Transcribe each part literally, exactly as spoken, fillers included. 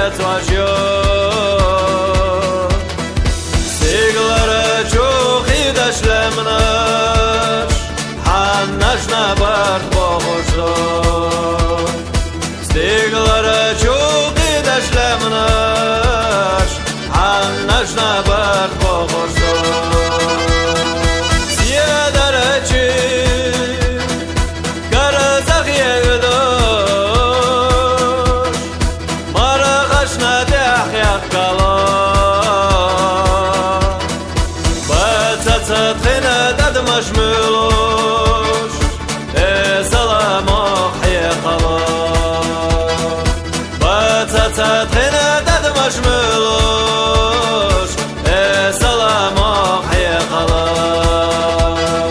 yaşıyor. Siglara çok iyi deşlemler, hannaş nabart boğuşlar. Siglara çok iyi deşlemler, hannaş nabart boğuşlar. تطخنا ددمش ملوش سلامك حي خلاص بتطخنا ددمش ملوش سلامك حي خلاص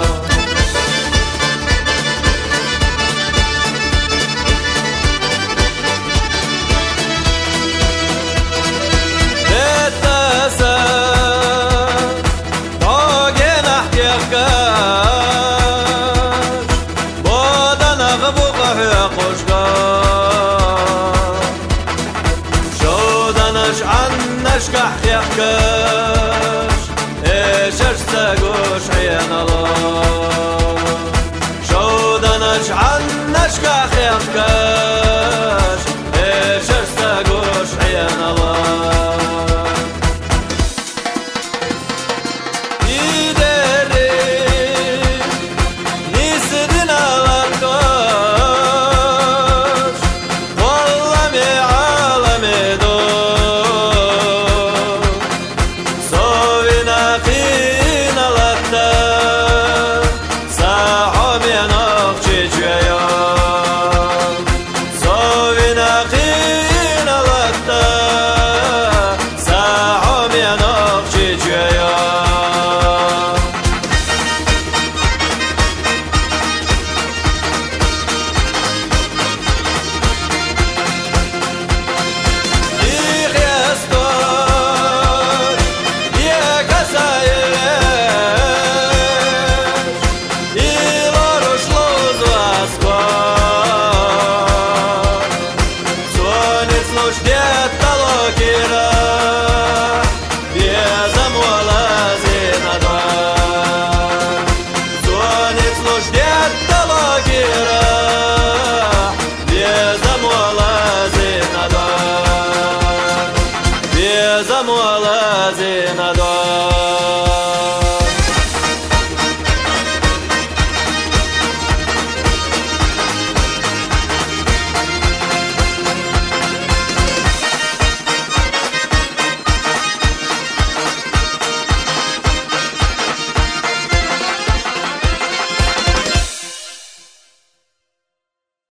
عنش كحكاش ايش ارتقوش عين الله شودنش عنش كحكاش ايش ارتقوش عين الله يدري نسدنا لكاش والله مي عالمي دو Ждет талогера, без замола.